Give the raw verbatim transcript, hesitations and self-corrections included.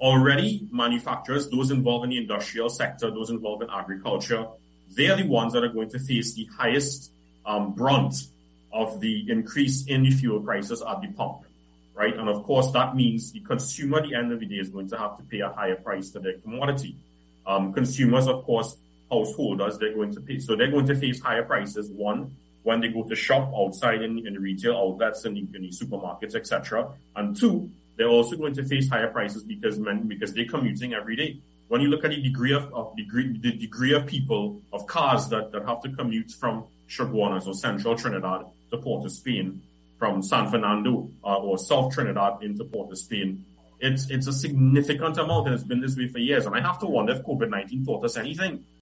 already manufacturers, those involved in the industrial sector, those involved in agriculture, they are the ones that are going to face the highest um, brunt of the increase in the fuel prices at the pump, right? And of course, that means the consumer at the end of the day is going to have to pay a higher price for their commodity. Um, consumers, of course, householders, they're going to pay. So they're going to face higher prices, one, when they go to shop outside in, in the retail outlets, in the, in the supermarkets, et cetera. And two, they're also going to face higher prices because men, because they're commuting every day. When you look at the degree of, of degree, the degree of people, of cars that, that have to commute from Chaguanas or Central Trinidad to Port of Spain, from San Fernando uh, or South Trinidad into Port of Spain, it's it's a significant amount, and it's been this way for years. And I have to wonder if COVID nineteen taught us anything.